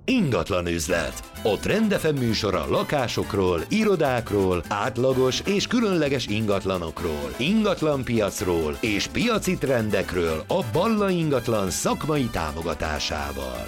Ingatlan üzlet. A Trend FM műsora lakásokról, irodákról, átlagos és különleges ingatlanokról, ingatlanpiacról és piaci trendekről a Balla Ingatlan szakmai támogatásával.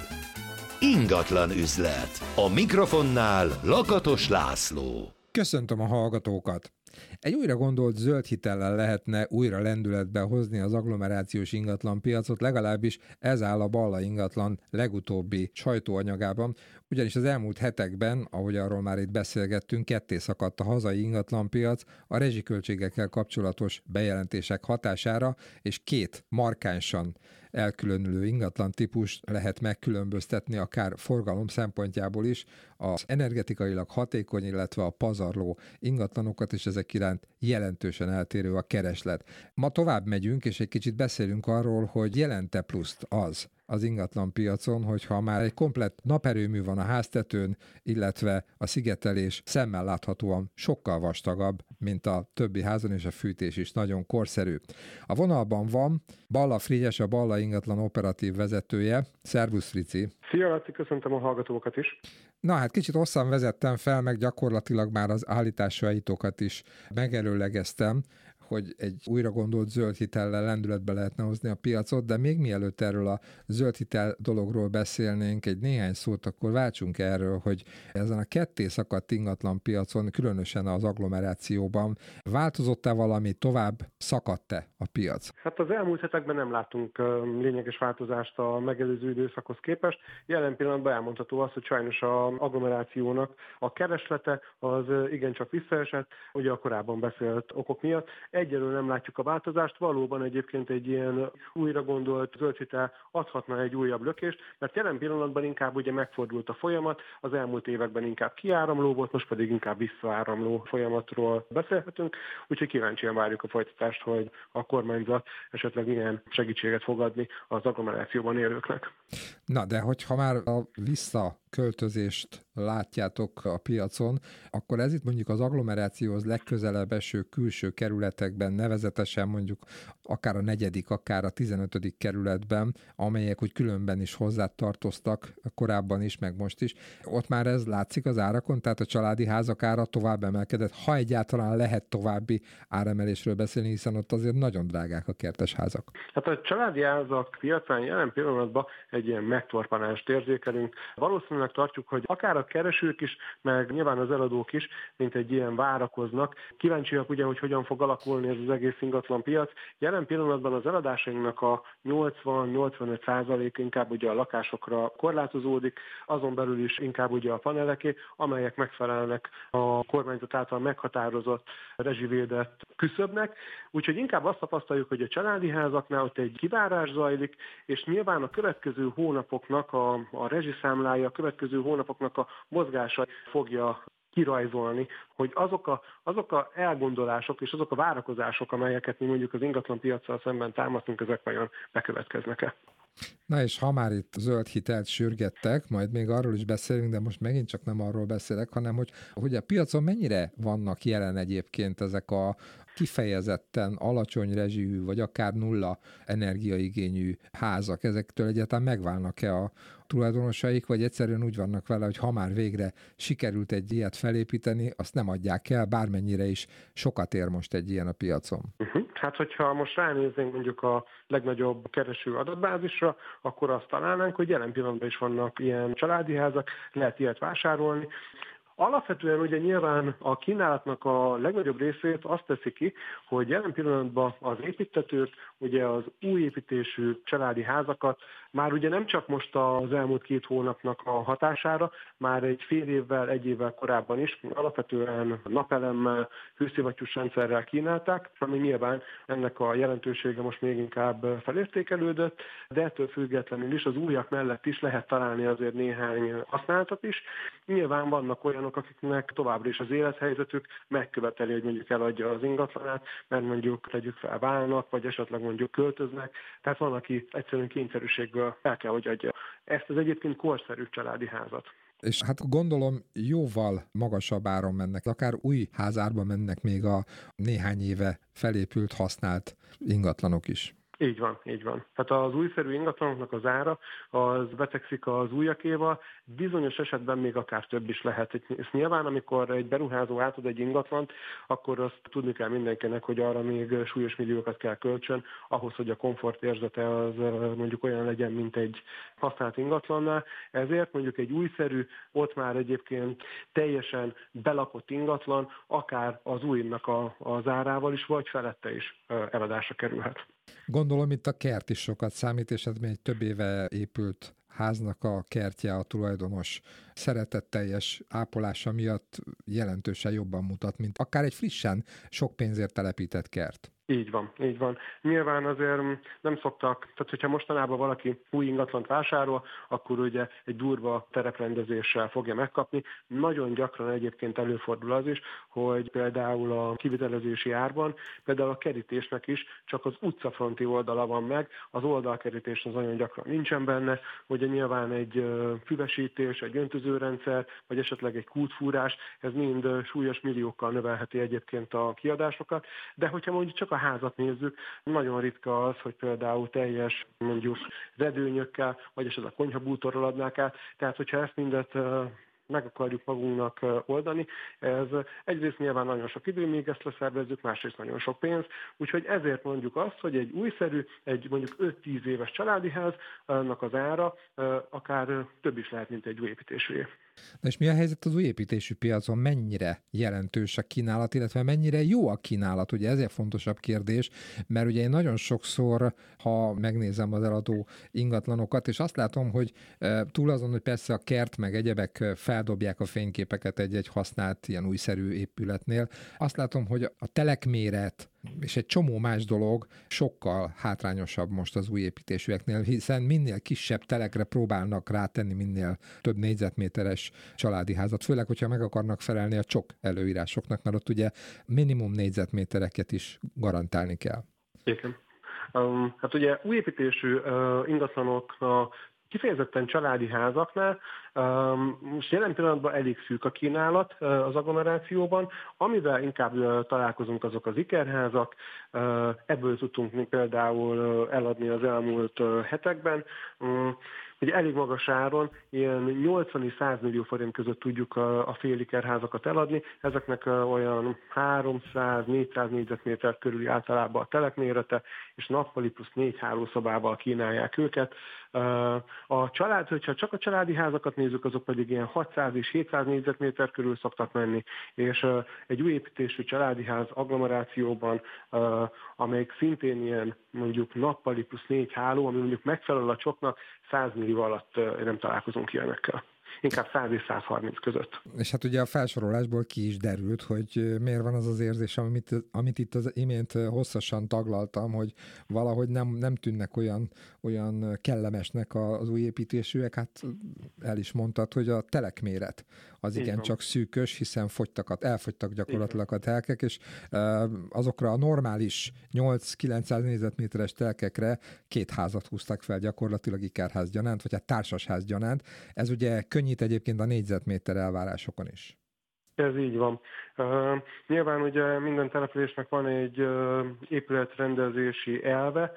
Ingatlan üzlet. A mikrofonnál Lakatos László. Köszöntöm a hallgatókat! Egy újra gondolt zöld hitellel lehetne újra lendületbe hozni az agglomerációs ingatlanpiacot, legalábbis ez áll a Balla Ingatlan legutóbbi sajtóanyagában, ugyanis az elmúlt hetekben, ahogy arról már itt beszélgettünk, ketté szakadt a hazai ingatlanpiac a rezsiköltségekkel kapcsolatos bejelentések hatására, és két markánsan elkülönülő ingatlan típust lehet megkülönböztetni akár forgalom szempontjából is, az energetikailag hatékony, illetve a pazarló ingatlanokat, és ezek iránt jelentősen eltérő a kereslet. Ma tovább megyünk, és egy kicsit beszélünk arról, hogy jelente pluszt az ingatlanpiacon, hogyha már egy komplett naperőmű van a háztetőn, illetve a szigetelés szemmel láthatóan sokkal vastagabb, mint a többi házon, és a fűtés is nagyon korszerű. A vonalban van Balla Frigyes, a Balla Ingatlan operatív vezetője. Szervusz, Frici! Szia, Laci, köszöntöm a hallgatókat is! Na hát kicsit hosszan vezettem fel, meg gyakorlatilag már az állításaitokat is megelőlegeztem, hogy egy újra gondolt zöld hitellel lendületbe lehetne hozni a piacot, de még mielőtt erről a zöld hitel dologról beszélnénk egy néhány szót, akkor váltsunk erről, hogy ezen a ketté szakadt ingatlan piacon, különösen az agglomerációban változott-e valami, tovább szakadt-e a piac? Hát az elmúlt hetekben nem látunk lényeges változást a megelőző időszakhoz képest. Jelen pillanatban elmondható az, hogy sajnos az agglomerációnak a kereslete az igencsak visszaesett, ugye a korábban beszélt okok miatt. Egyelőre nem látjuk a változást, valóban egyébként egy ilyen újra gondolt zöld hitel adhatna egy újabb lökést, mert jelen pillanatban inkább ugye megfordult a folyamat, az elmúlt években inkább kiáramló volt, most pedig inkább visszaáramló folyamatról beszélhetünk, úgyhogy kíváncsian várjuk a folytatást, hogy a kormányzat esetleg milyen segítséget fog adni az agglomerációban élőknek. Na, de hogyha már a visszaköltözést látjátok a piacon, akkor ez itt mondjuk az agglomerációhoz legközelebb eső külső kerületekben, nevezetesen mondjuk akár a 4., akár a 15. kerületben, amelyek úgy különben is hozzátartoztak korábban is, meg most is. Ott már ez látszik az árakon, tehát a családi házak ára tovább emelkedett, ha egyáltalán lehet további áremelésről beszélni, hiszen ott azért nagyon drágák a kertes házak. Hát a családi házak piacán jelen pillanatban egy ilyen megtorpanást érzékelünk. Valószínűleg tartjuk, hogy akár a keresők is, meg nyilván az eladók is, mint egy ilyen várakoznak. Kíváncsiak ugye, hogy hogyan fog alakulni ez az egész ingatlan piac. Jelen pillanatban az eladásainknak a 80-85% inkább ugye a lakásokra korlátozódik, azon belül is inkább ugye a paneleké, amelyek megfelelnek a kormányzat által meghatározott rezsivédett küszöbnek. Úgyhogy inkább azt tapasztaljuk, hogy a családi házaknál ott egy kivárás zajlik, és nyilván a következő hónapoknak a rezsiszámlája, a következő hónapoknak a mozgása fogja kirajzolni, hogy azok a elgondolások és azok a várakozások, amelyeket mi mondjuk az ingatlan piaccal szemben támasztunk, ezek vajon bekövetkeznek-e. Na és ha már itt zöld hitelt sürgettek, majd még arról is beszélünk, de most megint csak nem arról beszélek, hanem hogy a piacon mennyire vannak jelen egyébként ezek a kifejezetten alacsony rezsijű, vagy akár nulla energiaigényű házak. Ezektől egyáltalán megválnak-e a tulajdonosaik, vagy egyszerűen úgy vannak vele, hogy ha már végre sikerült egy ilyet felépíteni, azt nem adják el, bármennyire is sokat ér most egy ilyen a piacon. Hát, hogyha most ránézzünk mondjuk a legnagyobb kereső adatbázisra, akkor azt találnánk, hogy jelen pillanatban is vannak ilyen családi házak, lehet ilyet vásárolni. Alapvetően ugye nyilván a kínálatnak a legnagyobb részét azt teszi ki, hogy jelen pillanatban az építtetők ugye az új építésű családi házakat már ugye nem csak most az elmúlt 2 hónapnak a hatására, már egy fél évvel, egy évvel korábban is alapvetően napelemmel, hőszivattyús rendszerrel kínálták, ami nyilván ennek a jelentősége most még inkább felértékelődött, de ettől függetlenül is az újak mellett is lehet találni azért néhány használatot is. Nyilván vannak olyanok, akiknek továbbra is az élethelyzetük megköveteli, hogy mondjuk eladja az ingatlanát, mert mondjuk tegyük fel válnak, vagy esetleg mondjuk költöznek. Tehát van, aki egyszerűen kényszerűségből el kell, hogy adja ezt az egyébként korszerű családi házat. És hát gondolom jóval magasabb áron mennek, akár új házárba mennek még a néhány éve felépült, használt ingatlanok is. Így van, így van. Tehát az újszerű ingatlanoknak az ára, az betegszik az újakéval, bizonyos esetben még akár több is lehet. És nyilván, amikor egy beruházó átad egy ingatlant, akkor azt tudni kell mindenkinek, hogy arra még súlyos milliókat kell költsön, ahhoz, hogy a komfortérzete az mondjuk olyan legyen, mint egy használt ingatlannál. Ezért mondjuk egy újszerű, ott már egyébként teljesen belakott ingatlan, akár az újnak az árával is, vagy felette is eladásra kerülhet. Gondolom itt a kert is sokat számít, és ez még egy több éve épült háznak a kertje, a tulajdonos szeretetteljes ápolása miatt jelentősen jobban mutat, mint akár egy frissen, sok pénzért telepített kert. Így van, így van. Nyilván azért nem szoktak, tehát hogyha mostanában valaki új ingatlant vásárol, akkor ugye egy durva tereprendezéssel fogja megkapni. Nagyon gyakran egyébként előfordul az is, hogy például a kivitelezési árban, például a kerítésnek is csak az utcafronti oldala van meg, az oldalkerítés az nagyon gyakran nincsen benne, ugye nyilván egy füvesítés, egy öntözőrendszer, vagy esetleg egy kútfúrás, ez mind súlyos milliókkal növelheti egyébként a kiadásokat, de hogyha mondjuk csak a házat nézzük, nagyon ritka az, hogy például teljes mondjuk redőnyökkel, vagy esetleg a konyhabútorral adnák át. Tehát, hogyha ezt mindet meg akarjuk magunknak oldani, ez egyrészt nyilván nagyon sok idő, még ezt leszervezzük, másrészt nagyon sok pénz, úgyhogy ezért mondjuk azt, hogy egy újszerű, egy mondjuk 5-10 éves családi háznak az ára akár több is lehet, mint egy új építésűé. Na és mi a helyzet az új építésű piacon? Mennyire jelentős a kínálat, illetve mennyire jó a kínálat? Ugye ez egy fontosabb kérdés, mert ugye én nagyon sokszor, ha megnézem az eladó ingatlanokat, és azt látom, hogy túl azon, hogy persze a kert meg egyebek feldobják a fényképeket egy használt ilyen újszerű épületnél, azt látom, hogy a telekméret és egy csomó más dolog sokkal hátrányosabb most az új építésűeknél, hiszen minél kisebb telekre próbálnak rátenni minél több négyzetméteres családi házat, főleg, hogyha meg akarnak felelni a csok előírásoknak, mert ott ugye minimum négyzetmétereket is garantálni kell. Igen. Hát ugye új építésű ingatlanok kifejezetten családi házaknál most jelen pillanatban elég szűk a kínálat az agglomerációban, amivel inkább találkozunk azok az ikerházak, ebből tudtunk például eladni az elmúlt hetekben, ugye elég magas áron, ilyen 80 és 100 millió forint között tudjuk a félikerházakat eladni, ezeknek olyan 300-400 négyzetméter körüli általában a telekmérete, és nappali plusz 4 hálószobával kínálják őket. A család, hogyha csak a családi házakat nézzük, azok pedig ilyen 600 és 700 négyzetméter körül szoktak menni, és egy új építésű családi ház agglomerációban, amelyik szintén ilyen mondjuk nappali plusz 4 háló, ami mondjuk megfelel a csoknak, 100 millió alatt nem találkozunk ilyenekkel. Inkább 100 és 130 között. És hát ugye a felsorolásból ki is derült, hogy miért van az az érzés, amit itt az imént hosszasan taglaltam, hogy valahogy nem tűnnek olyan kellemesnek az új építésűek. Hát el is mondtad, hogy a telekméret az igencsak szűkös, hiszen elfogytak gyakorlatilag a telkek, és azokra a normális 8-900 négyzetméteres telkekre 2 házat húztak fel gyakorlatilag ikerház gyanánt, vagy hát társasház gyanánt. Ez ugye könnyít egyébként a négyzetméter elvárásokon is. Ez így van. Nyilván ugye minden településnek van egy épületrendezési elve,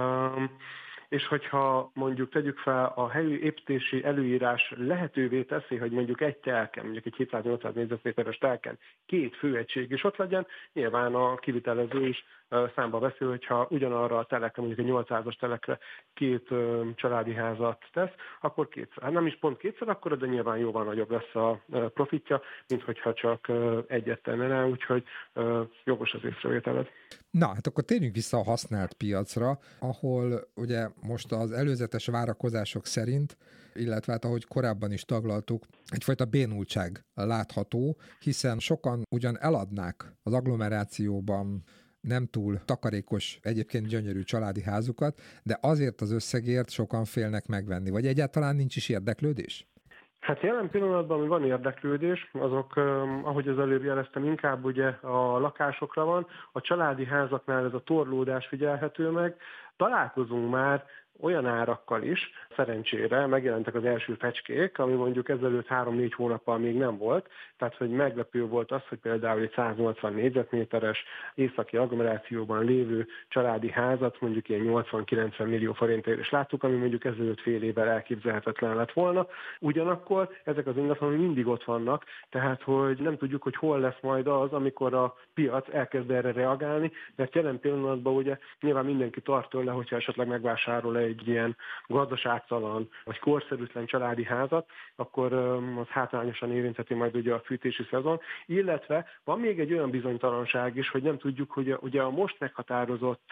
és hogyha mondjuk tegyük fel a helyi építési előírás lehetővé teszi, hogy mondjuk egy telken, mondjuk egy 700-800 négyzetméteres telken 2 főegység is ott legyen, nyilván a kivitelező is számba veszi, hogyha ugyanarra a telekre, mondjuk egy 800-as telekre 2 családi házat tesz, akkor kétszer. Nem is pont kétszer akkora, de nyilván jóval nagyobb lesz a profitja, mint hogyha csak egyet tenne rá, úgyhogy jogos az észrevételed. Na, hát akkor térjünk vissza a használt piacra, ahol ugye most az előzetes várakozások szerint, illetve hát ahogy korábban is taglaltuk, egyfajta bénultság látható, hiszen sokan ugyan eladnák az agglomerációban nem túl takarékos, egyébként gyönyörű családi házukat, de azért az összegért sokan félnek megvenni. Vagy egyáltalán nincs is érdeklődés? Hát jelen pillanatban, ami van érdeklődés, azok, ahogy az előbb jeleztem, inkább ugye a lakásokra van. A családi házaknál ez a torlódás figyelhető meg. Találkozunk már olyan árakkal is, szerencsére megjelentek az első fecskék, ami mondjuk ezelőtt 3-4 hónappal még nem volt, tehát hogy meglepő volt az, hogy például egy 180 négyzetméteres északi agglomerációban lévő családi házat mondjuk ilyen 80-90 millió forintért is láttuk, ami mondjuk ezelőtt fél évvel elképzelhetetlen lett volna. Ugyanakkor ezek az ingatlanok mindig ott vannak, tehát hogy nem tudjuk, hogy hol lesz majd az, amikor a piac elkezd erre reagálni, mert jelen pillanatban ugye nyilván mindenki tart tőle, hogyha esetleg megvásárol egy ilyen gazdaságtalan vagy korszerűtlen családi házat, akkor az hátrányosan érintheti majd ugye a fűtési szezon, illetve van még egy olyan bizonytalanság is, hogy nem tudjuk, hogy ugye a most meghatározott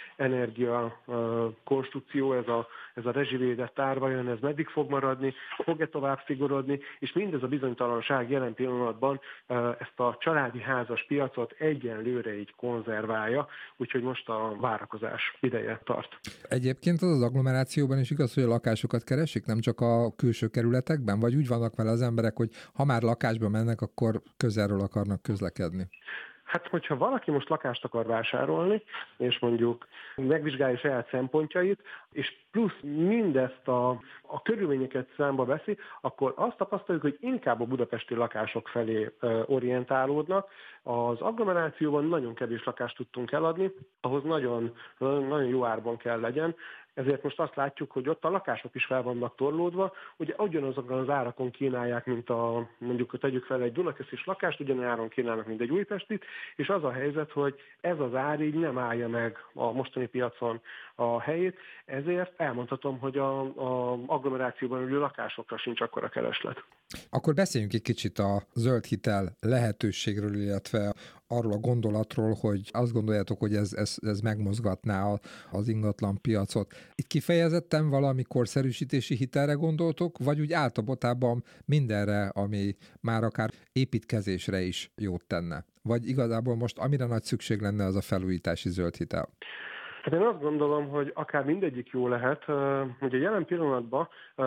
energia konstrukció, ez a rezsivédett ár, vajon ez meddig fog maradni, fog-e tovább szigorodni, és mindez a bizonytalanság jelen pillanatban ezt a családi házas piacot egyenlőre így konzerválja, úgyhogy most a várakozás ideje tart. Egyébként az agglomerációban is igaz, hogy a lakásokat keresik, nem csak a külső kerületekben, vagy úgy vannak vele az emberek, hogy ha már lakásba mennek, akkor közelről akarnak közlekedni? Hát, hogyha valaki most lakást akar vásárolni, és mondjuk megvizsgálja saját szempontjait, és plusz mindezt a körülményeket számba veszi, akkor azt tapasztaljuk, hogy inkább a budapesti lakások felé orientálódnak. Az agglomerációban nagyon kevés lakást tudtunk eladni, ahhoz nagyon, nagyon jó árban kell legyen. Ezért most azt látjuk, hogy ott a lakások is fel vannak torlódva, ugye ugyanazokon az árakon kínálják, mint mondjuk tegyük fel egy Dunakeszis lakást, ugyanolyan áron kínálnak, mint egy újpestit, és az a helyzet, hogy ez az ár így nem állja meg a mostani piacon a helyét, ezért elmondhatom, hogy a agglomerációban ülő lakásokra sincs akkora kereslet. Akkor beszéljünk egy kicsit a zöld hitel lehetőségről, illetve arról a gondolatról, hogy azt gondoljátok, hogy ez megmozgatná az ingatlan piacot. Itt kifejezetten valami korszerűsítési hitelre gondoltok, vagy úgy általában mindenre, ami már akár építkezésre is jót tenne? Vagy igazából most amire nagy szükség lenne, az a felújítási zöld hitel? Hát én azt gondolom, hogy akár mindegyik jó lehet. Ugye jelen pillanatban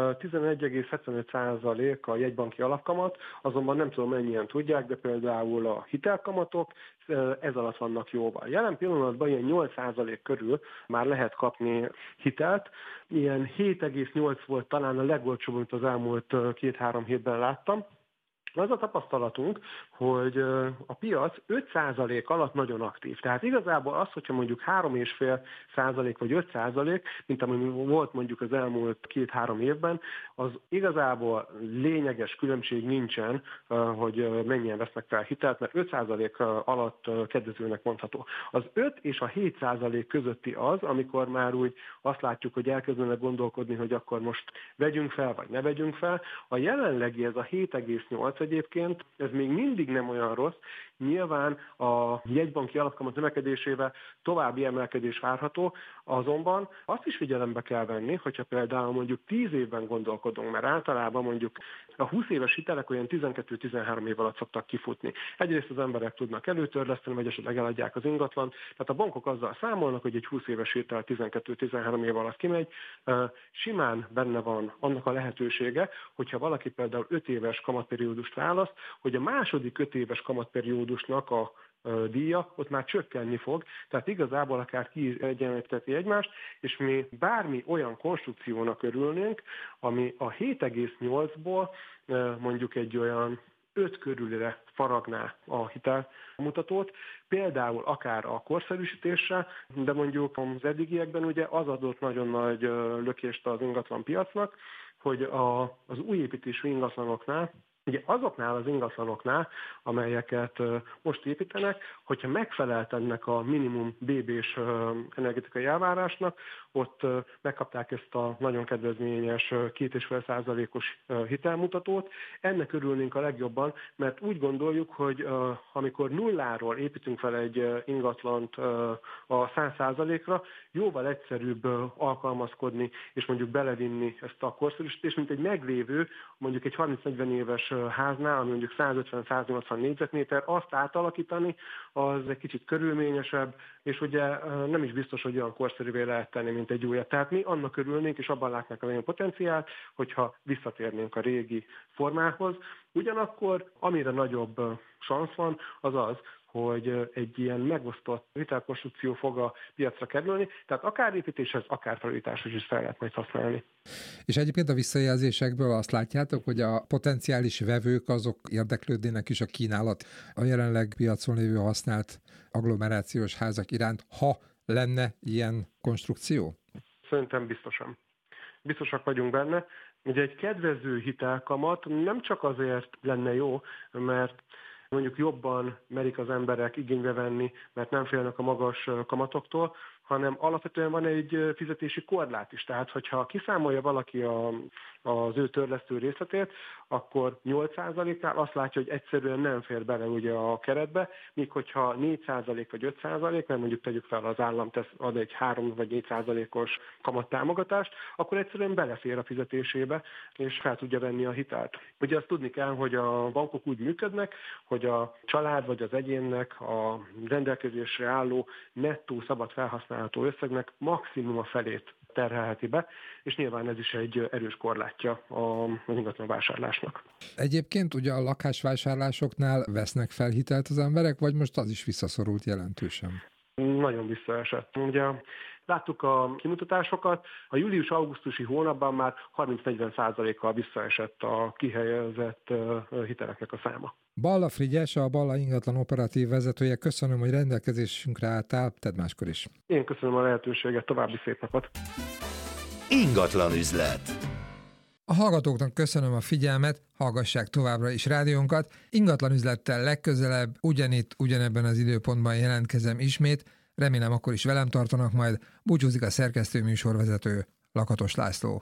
11,75% a jegybanki alapkamat, azonban nem tudom mennyien tudják, de például a hitelkamatok ez alatt vannak jóval. Jelen pillanatban ilyen 8% körül már lehet kapni hitelt, ilyen 7,8 volt talán a legolcsóbb, amit az elmúlt 2-3 hétben láttam. Az a tapasztalatunk, hogy a piac 5% alatt nagyon aktív. Tehát igazából az, hogyha mondjuk 3,5% vagy 5%, mint ami volt mondjuk az elmúlt 2-3 évben, az igazából lényeges különbség nincsen, hogy mennyien vesznek fel hitelt, mert 5% alatt kedvezőnek mondható. Az 5 és a 7% közötti az, amikor már úgy azt látjuk, hogy elkezdenek gondolkodni, hogy akkor most vegyünk fel, vagy ne vegyünk fel. A jelenlegi ez a 7,8 egyébként, ez még mindig nem olyan rossz. Nyilván a jegybanki alapkamat növekedésével további emelkedés várható, azonban azt is figyelembe kell venni, hogyha például mondjuk 10 évben gondolkodunk, mert általában mondjuk a 20 éves hitelek olyan 12-13 év alatt szoktak kifutni. Egyrészt az emberek tudnak előtörleszteni, vagy esetleg eladják az ingatlant, tehát a bankok azzal számolnak, hogy egy 20 éves hitel 12-13 év alatt kimegy. Simán benne van annak a lehetősége, hogyha valaki például 5 éves kamatperiódust választ, hogy a második 5 éves kamatperiódusnak a díja, ott már csökkenni fog, tehát igazából akár kiegyenlíteti egymást, és mi bármi olyan konstrukciónak örülnénk, ami a 7,8-ból mondjuk egy olyan 5 körülire faragná a hitelmutatót, például akár a korszerűsítésre, de mondjuk az eddigiekben ugye az adott nagyon nagy lökést az ingatlan piacnak, hogy az újépítésű ingatlanoknál, ugye azoknál az ingatlanoknál, amelyeket most építenek, hogyha megfelelt ennek a minimum BB-s energetikai elvárásnak, ott megkapták ezt a nagyon kedvezményes 2,5%-os hitelmutatót. Ennek örülnénk a legjobban, mert úgy gondoljuk, hogy amikor nulláról építünk fel egy ingatlant a 100%-ra, jóval egyszerűbb alkalmazkodni és mondjuk belevinni ezt a korszerűsítést, mint egy meglévő, mondjuk egy 30-40 éves háznál, ami mondjuk 150-180 négyzetméter, azt átalakítani, az egy kicsit körülményesebb, és ugye nem is biztos, hogy olyan korszerűvé lehet tenni, mint egy újat. Tehát mi annak örülnénk, és abban látnánk a nagyon potenciált, hogyha visszatérnénk a régi formához. Ugyanakkor, amire nagyobb szansz van, az az, hogy egy ilyen megosztott hitelkonstrukció fog a piacra kerülni, tehát akár építéshez, akár felújításhoz is fel lehet majd használni. És egyébként a visszajelzésekből azt látjátok, hogy a potenciális vevők azok érdeklődnének is a kínálat a jelenleg piacon lévő használt agglomerációs házak iránt, ha lenne ilyen konstrukció? Szerintem biztosan. Biztosak vagyunk benne. Ugye egy kedvező hitelkamat nem csak azért lenne jó, mert mondjuk jobban merik az emberek igénybe venni, mert nem félnek a magas kamatoktól, hanem alapvetően van egy fizetési korlát is. Tehát, hogyha kiszámolja valaki az ő törlesztő részletét, akkor 8%-nál azt látja, hogy egyszerűen nem fér bele ugye a keretbe, míg hogyha 4% vagy 5%, mert mondjuk tegyük fel az állam ad egy 3 vagy 4%-os kamattámogatást, akkor egyszerűen belefér a fizetésébe, és fel tudja venni a hitelt. Ugye azt tudni kell, hogy a bankok úgy működnek, hogy a család vagy az egyénnek a rendelkezésre álló nettó szabad felhasználható összegnek maximum a felét terhelheti be, és nyilván ez is egy erős korlátja az ingatlan vásárlásnak. Egyébként ugye a lakásvásárlásoknál vesznek fel hitelt az emberek, vagy most az is visszaszorult jelentősen? Nagyon visszaesett. Ugye láttuk a kimutatásokat, a július-augusztusi hónapban már 30-40%-kal visszaesett a kihelyezett hiteleknek a száma. Balla Frigyes, a Balla ingatlan operatív vezetője, köszönöm, hogy rendelkezésünkre álltál, tedd máskor is. Én köszönöm a lehetőséget, további szép napot. Ingatlan üzlet. A hallgatóknak köszönöm a figyelmet, hallgassák továbbra is rádiónkat. Ingatlan üzlettel legközelebb, ugyanitt, ugyanebben az időpontban jelentkezem ismét. Remélem akkor is velem tartanak majd. Búcsúzik a szerkesztő műsorvezető, Lakatos László.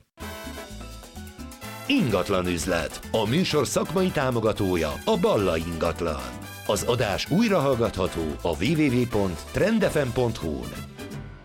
Ingatlan üzlet. A műsor szakmai támogatója a Balla Ingatlan. Az adás újrahallgatható a www.trendfm.hu-n.